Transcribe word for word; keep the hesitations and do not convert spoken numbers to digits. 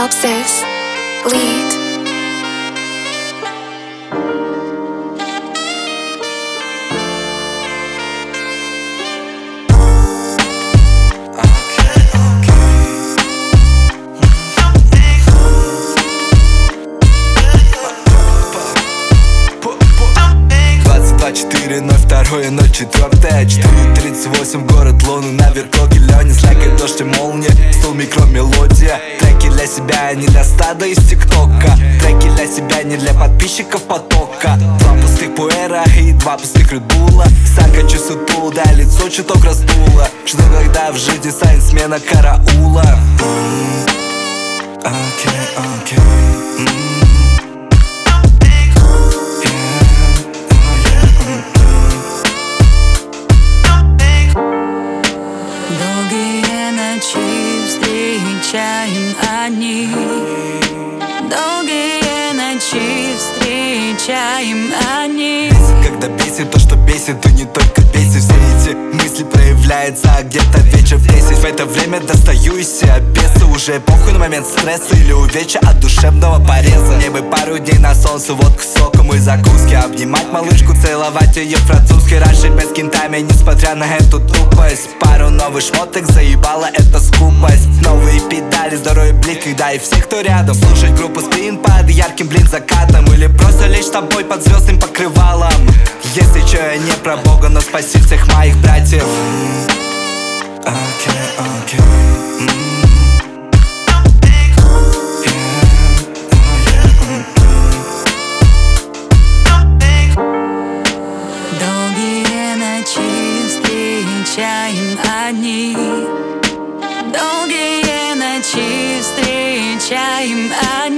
Topsis Lead. четыре ноль второе ноль четвёртое четыре тридцать восемь город луны на вертолке Лёня слякает дождь и молния, стул микро мелодия. Треки для себя, не для стада из тиктока. Треки для себя, не для подписчиков потока. Два пустых пуэра и два пустых редбула. Сака часу да лицо чуток раздуло. Жду, когда в жизни станет смена караула. Окей, окей. Встречаем одни, долгие ночи встречаем одни. Когда бесит то, что бесит, то не только бесит. Все эти мысли проявляются, а где-то вечер в десять. В это время достаю из себя беса. Уже похуй на момент стресса или увечья от душевного пореза. Мне бы пару дней на солнце, водку с соком и закуски. Обнимать малышку, целовать ее французской. Раньше без кентами, несмотря на эту тупость. Пару новых шмоток заебала эта скупость. Новые педали, здоровый блик, когда и все, кто рядом. Слушать группу Спин под ярким, блин, закатом. Или просто лечь с тобой под звездным покрывалом. Если чё, я не про Бога, но спаси всех моих братьев. Окей, окей. Долгие ночи встречаем одни, долгие ночи встречаем одни.